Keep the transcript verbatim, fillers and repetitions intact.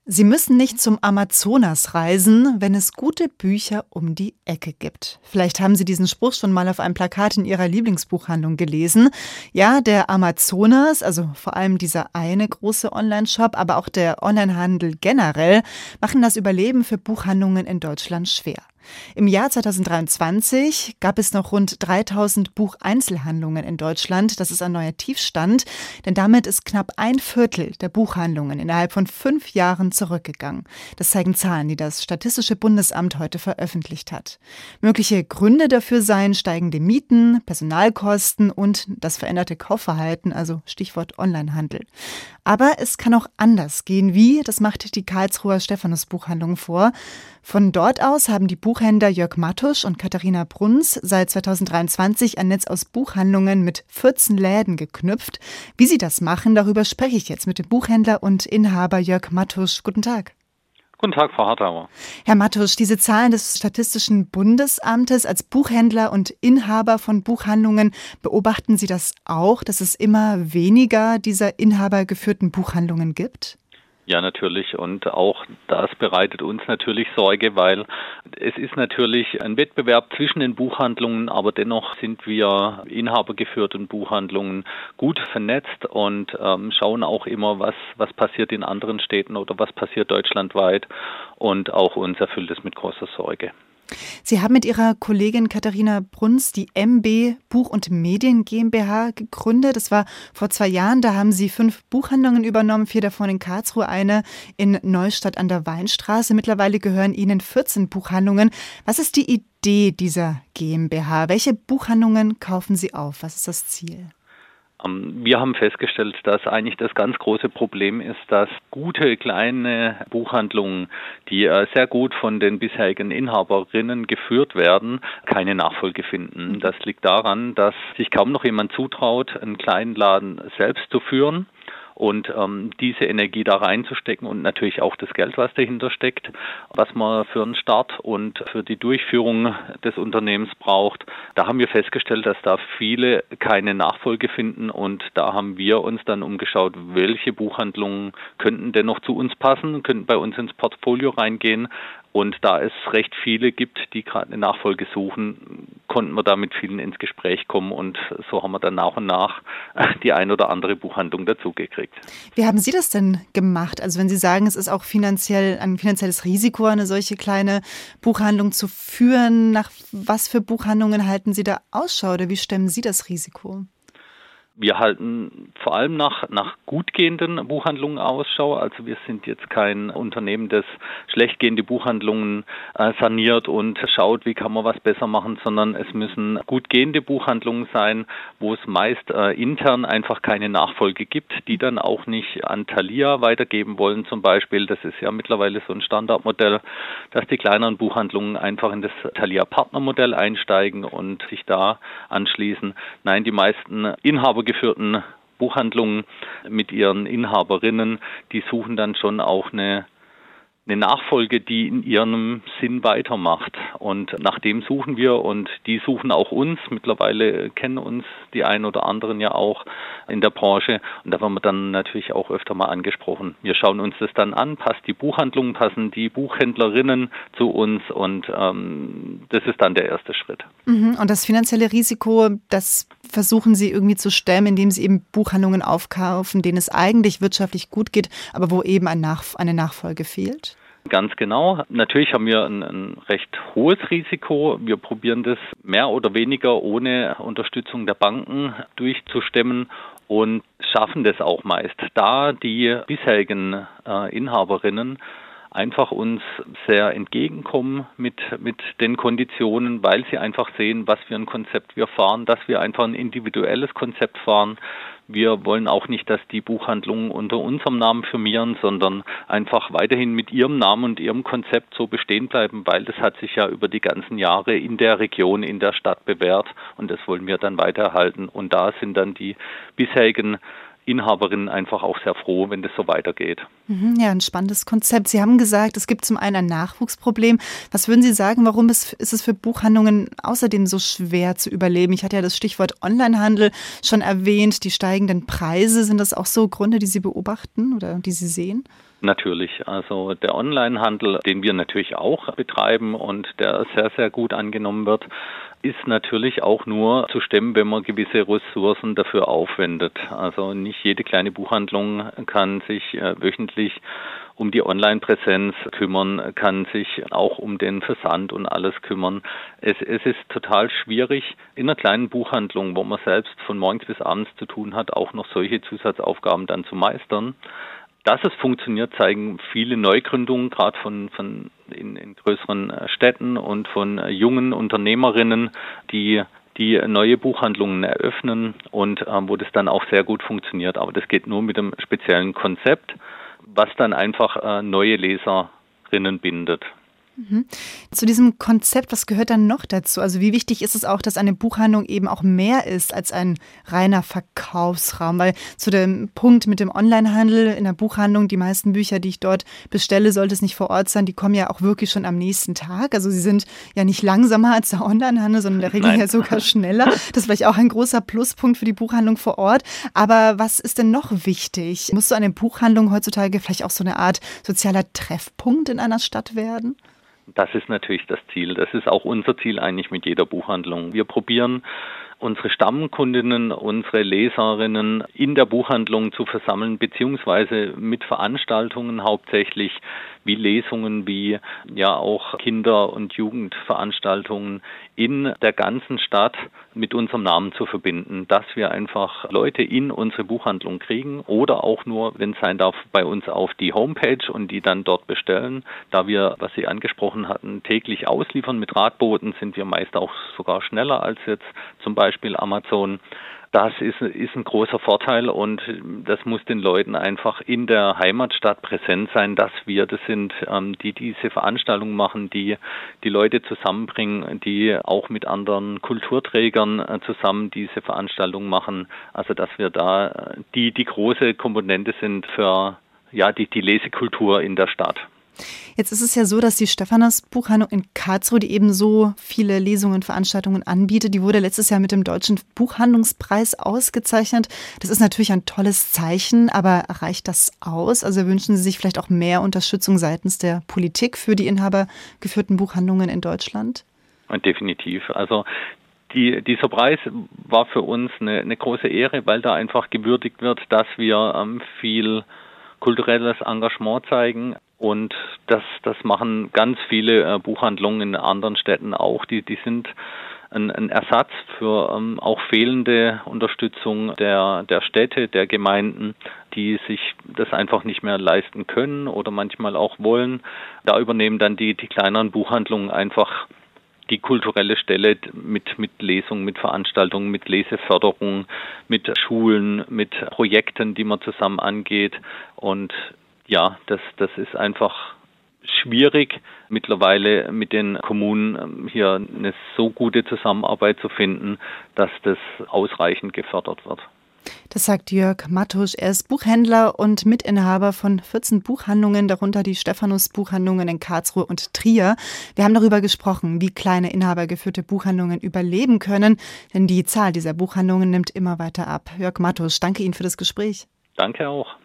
Sie müssen nicht zum Amazonas reisen, wenn es gute Bücher um die Ecke gibt. Vielleicht haben Sie diesen Spruch schon mal auf einem Plakat in Ihrer Lieblingsbuchhandlung gelesen. Ja, der Amazonas, also vor allem dieser eine große Online-Shop, aber auch der Onlinehandel generell, machen das Überleben für Buchhandlungen in Deutschland schwer. Im Jahr zweitausenddreiundzwanzig gab es noch rund dreitausend Bucheinzelhandlungen in Deutschland. Das ist ein neuer Tiefstand, denn damit ist knapp ein Viertel der Buchhandlungen innerhalb von fünf Jahren zurückgegangen. Das zeigen Zahlen, die das Statistische Bundesamt heute veröffentlicht hat. Mögliche Gründe dafür seien steigende Mieten, Personalkosten und das veränderte Kaufverhalten, also Stichwort Onlinehandel. Aber es kann auch anders gehen. Wie? Das macht die Karlsruher Stephanus Buchhandlung vor. Von dort aus haben die Buchhändler Jörg Mattusch und Katharina Bruns seit zweitausenddreiundzwanzig ein Netz aus Buchhandlungen mit vierzehn Läden geknüpft. Wie sie das machen, darüber spreche ich jetzt mit dem Buchhändler und Inhaber Jörg Mattusch. Guten Tag. Guten Tag, Frau Hartauer. Herr Mattusch, diese Zahlen des Statistischen Bundesamtes als Buchhändler und Inhaber von Buchhandlungen, beobachten Sie das auch, dass es immer weniger dieser inhabergeführten Buchhandlungen gibt? Ja, natürlich. Und auch das bereitet uns natürlich Sorge, weil es ist natürlich ein Wettbewerb zwischen den Buchhandlungen, aber dennoch sind wir inhabergeführten Buchhandlungen gut vernetzt und ähm, schauen auch immer, was, was passiert in anderen Städten oder was passiert deutschlandweit. Und auch uns erfüllt es mit großer Sorge. Sie haben mit Ihrer Kollegin Katharina Bruns die M B Buch- und Medien GmbH gegründet. Das war vor zwei Jahren. Da haben Sie fünf Buchhandlungen übernommen, vier davon in Karlsruhe, eine in Neustadt an der Weinstraße. Mittlerweile gehören Ihnen vierzehn Buchhandlungen. Was ist die Idee dieser GmbH? Welche Buchhandlungen kaufen Sie auf? Was ist das Ziel? Wir haben festgestellt, dass eigentlich das ganz große Problem ist, dass gute kleine Buchhandlungen, die sehr gut von den bisherigen Inhaberinnen geführt werden, keine Nachfolge finden. Das liegt daran, dass sich kaum noch jemand zutraut, einen kleinen Laden selbst zu führen. Und ähm, diese Energie da reinzustecken und natürlich auch das Geld, was dahinter steckt, was man für einen Start und für die Durchführung des Unternehmens braucht, da haben wir festgestellt, dass da viele keine Nachfolge finden und da haben wir uns dann umgeschaut, welche Buchhandlungen könnten denn noch zu uns passen, könnten bei uns ins Portfolio reingehen. Und da es recht viele gibt, die gerade eine Nachfolge suchen, konnten wir da mit vielen ins Gespräch kommen und so haben wir dann nach und nach die ein oder andere Buchhandlung dazugekriegt. Wie haben Sie das denn gemacht? Also wenn Sie sagen, es ist auch finanziell ein finanzielles Risiko, eine solche kleine Buchhandlung zu führen, nach was für Buchhandlungen halten Sie da Ausschau oder wie stemmen Sie das Risiko? Wir halten vor allem nach, nach gut gehenden Buchhandlungen Ausschau. Also wir sind jetzt kein Unternehmen, das schlecht gehende Buchhandlungen äh, saniert und schaut, wie kann man was besser machen, sondern es müssen gut gehende Buchhandlungen sein, wo es meist äh, intern einfach keine Nachfolge gibt, die dann auch nicht an Thalia weitergeben wollen zum Beispiel. Das ist ja mittlerweile so ein Standardmodell, dass die kleineren Buchhandlungen einfach in das Thalia-Partnermodell einsteigen und sich da anschließen. Nein, die meisten Inhaber geführten Buchhandlungen mit ihren Inhaberinnen, die suchen dann schon auch eine, eine Nachfolge, die in ihrem Sinn weitermacht. Und nach dem suchen wir und die suchen auch uns. Mittlerweile kennen uns die einen oder anderen ja auch in der Branche. Und da werden wir dann natürlich auch öfter mal angesprochen. Wir schauen uns das dann an, passt die Buchhandlung, passen die Buchhändlerinnen zu uns und ähm, das ist dann der erste Schritt. Mhm. Und das finanzielle Risiko, das versuchen Sie irgendwie zu stemmen, indem Sie eben Buchhandlungen aufkaufen, denen es eigentlich wirtschaftlich gut geht, aber wo eben ein Nach- eine Nachfolge fehlt? Ganz genau. Natürlich haben wir ein, ein recht hohes Risiko. Wir probieren das mehr oder weniger ohne Unterstützung der Banken durchzustemmen und schaffen das auch meist. Da die bisherigen äh, Inhaberinnen einfach uns sehr entgegenkommen mit, mit den Konditionen, weil sie einfach sehen, was für ein Konzept wir fahren, dass wir einfach ein individuelles Konzept fahren. Wir wollen auch nicht, dass die Buchhandlungen unter unserem Namen firmieren, sondern einfach weiterhin mit ihrem Namen und ihrem Konzept so bestehen bleiben, weil das hat sich ja über die ganzen Jahre in der Region, in der Stadt bewährt und das wollen wir dann weiterhalten. Und da sind dann die bisherigen Inhaberinnen einfach auch sehr froh, wenn das so weitergeht. Ja, ein spannendes Konzept. Sie haben gesagt, es gibt zum einen ein Nachwuchsproblem. Was würden Sie sagen, warum ist, ist es für Buchhandlungen außerdem so schwer zu überleben? Ich hatte ja das Stichwort Onlinehandel schon erwähnt. Die steigenden Preise, sind das auch so Gründe, die Sie beobachten oder die Sie sehen? Natürlich. Also der Onlinehandel, den wir natürlich auch betreiben und der sehr, sehr gut angenommen wird, ist natürlich auch nur zu stemmen, wenn man gewisse Ressourcen dafür aufwendet. Also nicht jede kleine Buchhandlung kann sich äh, wöchentlich um die Online-Präsenz kümmern, kann sich auch um den Versand und alles kümmern. Es, es ist total schwierig, in einer kleinen Buchhandlung, wo man selbst von morgens bis abends zu tun hat, auch noch solche Zusatzaufgaben dann zu meistern. Dass es funktioniert, zeigen viele Neugründungen, gerade von, von in, in größeren Städten und von jungen Unternehmerinnen, die die neue Buchhandlungen eröffnen und äh, wo das dann auch sehr gut funktioniert. Aber das geht nur mit einem speziellen Konzept, was dann einfach äh, neue Leserinnen bindet. Mhm. Zu diesem Konzept, was gehört dann noch dazu? Also wie wichtig ist es auch, dass eine Buchhandlung eben auch mehr ist als ein reiner Verkaufsraum? Weil zu dem Punkt mit dem Onlinehandel in der Buchhandlung, die meisten Bücher, die ich dort bestelle, sollte es nicht vor Ort sein, die kommen ja auch wirklich schon am nächsten Tag. Also sie sind ja nicht langsamer als der Onlinehandel, sondern in der Regel Nein. ja sogar schneller. Das ist vielleicht auch ein großer Pluspunkt für die Buchhandlung vor Ort. Aber was ist denn noch wichtig? Muss so eine Buchhandlung heutzutage vielleicht auch so eine Art sozialer Treffpunkt in einer Stadt werden? Das ist natürlich das Ziel. Das ist auch unser Ziel eigentlich mit jeder Buchhandlung. Wir probieren, unsere Stammkundinnen, unsere Leserinnen in der Buchhandlung zu versammeln, beziehungsweise mit Veranstaltungen hauptsächlich, wie Lesungen, wie ja auch Kinder- und Jugendveranstaltungen in der ganzen Stadt mit unserem Namen zu verbinden, dass wir einfach Leute in unsere Buchhandlung kriegen oder auch nur, wenn es sein darf, bei uns auf die Homepage und die dann dort bestellen. Da wir, was Sie angesprochen hatten, täglich ausliefern mit Radbooten, sind wir meist auch sogar schneller als jetzt zum Beispiel Amazon. Das ist, ist ein großer Vorteil und das muss den Leuten einfach in der Heimatstadt präsent sein, dass wir das sind, ähm, die diese Veranstaltungen machen, die die Leute zusammenbringen, die auch mit anderen Kulturträgern äh, zusammen diese Veranstaltungen machen. Also dass wir da äh, die die große Komponente sind für ja die die Lesekultur in der Stadt. Jetzt ist es ja so, dass die Stephanus Buchhandlung in Karlsruhe, die eben so viele Lesungen, Veranstaltungen anbietet, die wurde letztes Jahr mit dem Deutschen Buchhandlungspreis ausgezeichnet. Das ist natürlich ein tolles Zeichen, aber reicht das aus? Also wünschen Sie sich vielleicht auch mehr Unterstützung seitens der Politik für die inhabergeführten Buchhandlungen in Deutschland? Definitiv. Also Die, dieser Preis war für uns eine, eine große Ehre, weil da einfach gewürdigt wird, dass wir ähm, viel kulturelles Engagement zeigen. Und das, das machen ganz viele äh, Buchhandlungen in anderen Städten auch. Die, die sind ein, ein Ersatz für ähm, auch fehlende Unterstützung der, der Städte, der Gemeinden, die sich das einfach nicht mehr leisten können oder manchmal auch wollen. Da übernehmen dann die, die kleineren Buchhandlungen einfach die kulturelle Stelle mit, mit Lesungen, mit Veranstaltungen, mit Leseförderung, mit Schulen, mit Projekten, die man zusammen angeht. Und ja, das, das ist einfach schwierig, mittlerweile mit den Kommunen hier eine so gute Zusammenarbeit zu finden, dass das ausreichend gefördert wird. Das sagt Jörg Mattusch. Er ist Buchhändler und Mitinhaber von vierzehn Buchhandlungen, darunter die Stephanus Buchhandlungen in Karlsruhe und Trier. Wir haben darüber gesprochen, wie kleine inhabergeführte Buchhandlungen überleben können, denn die Zahl dieser Buchhandlungen nimmt immer weiter ab. Jörg Mattusch, danke Ihnen für das Gespräch. Danke auch.